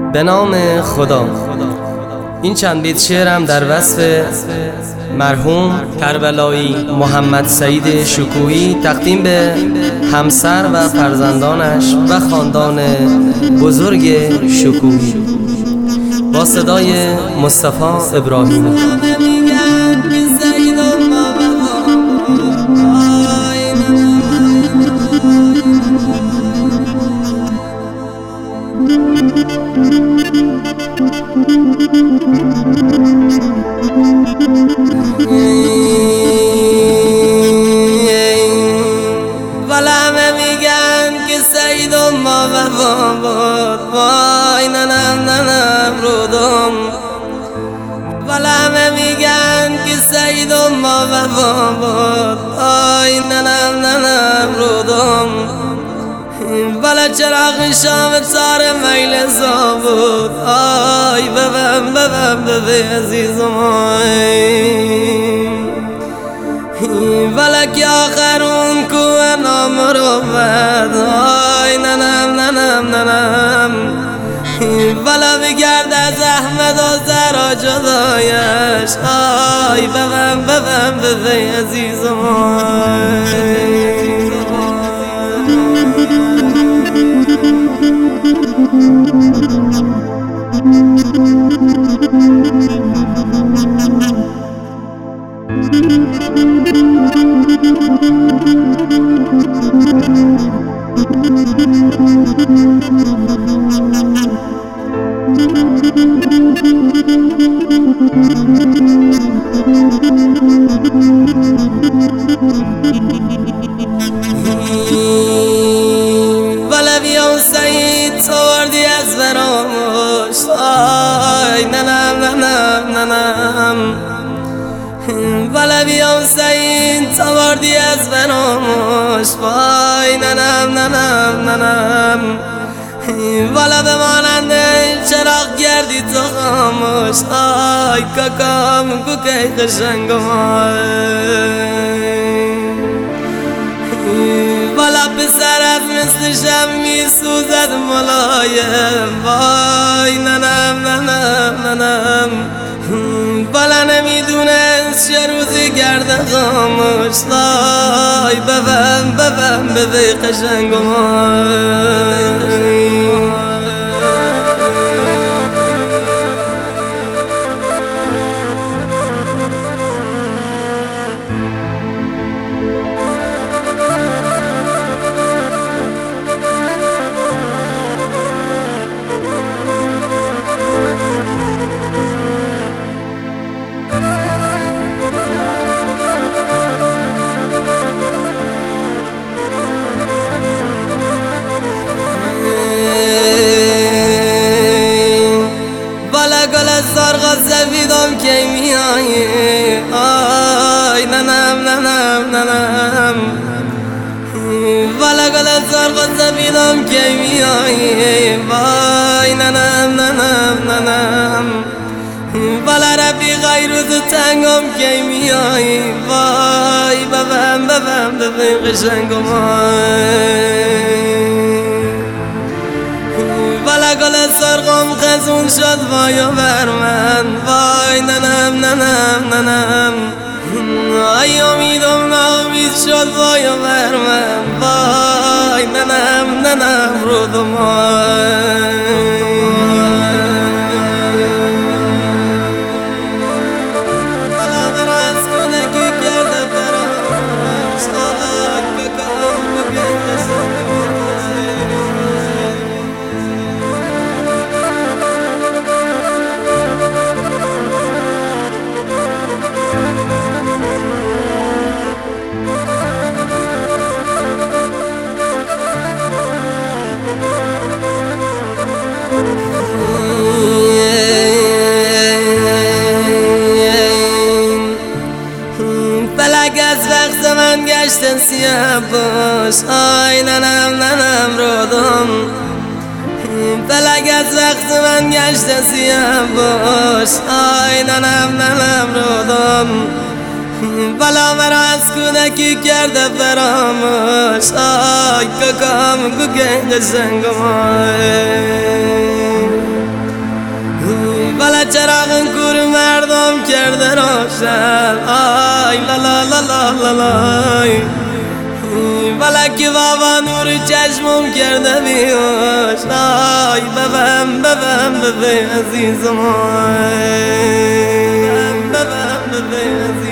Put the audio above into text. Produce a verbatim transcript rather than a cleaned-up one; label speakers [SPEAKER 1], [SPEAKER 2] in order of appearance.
[SPEAKER 1] به نام خدا. این چند بیت شعرم در وصف مرحوم کربلایی محمد سعید شکوهی تقدیم به همسر و فرزندانش و خاندان بزرگ شکوهی با صدای مصطفی ابراهیمی.
[SPEAKER 2] ولامه میگن که سعید و ما وفا بود، وای ننم ننم رودم. ولامه میگن که سعید و ما وفا بود، وای ننم ننم رودم. ولی چراغ شام سار میل زا بود، آی ببم ببم ببی عزیزم آی. ولی که آخرون کوه نام رو بد، آی ننم ننم ننم. ولی بگرد از احمد و زرا جدایش، آی ببم ببم ببی عزیزم آی. سعید سوردی از فراموش، آی ننم ننم ننم. ولی بیام سعید سوردی از فراموش، وای ننم ننم ننم. ولی بمانند چراغ گردی تو خاموش، آی کاکام کوکی قشنگم آی. ولی پسرت مثل شب می سوزد ملایم، وای ننم ننم ننم. ولی نمیدونست چه روزی گرده خاموش، وای ببم ببم ببی قشنگم آی. زرق سفیدم که میایی، آی ننم ننم ننم. ولی گل زرق سفیدم که میایی، وای ننم ننم ننم. ولی رفیقای روز تنگم که میایی، وای ببم ببم ببین قشنگم آی. ولی گل سرقم خزون شد وای بر من، وای ننم ننم ننم. ای امیدم ناامید شد وای بر من، وای ننم ننم رودم آی. فلک از وقت من گشتن سیاه باش، آی ننم ننم رودم. فلک از وقت من گشتن سیاه باش، آی ننم ننم رودم. بلا مرا از کودکی کرده فراموش، آی ککام گوگه قشنگم آی. باشن. آی لا لا لا لا لا لای فلک بابا نور چشمم کرده بیاش. آی ببم ببم ببم عزیزم، آی ببم ببم عزیزم.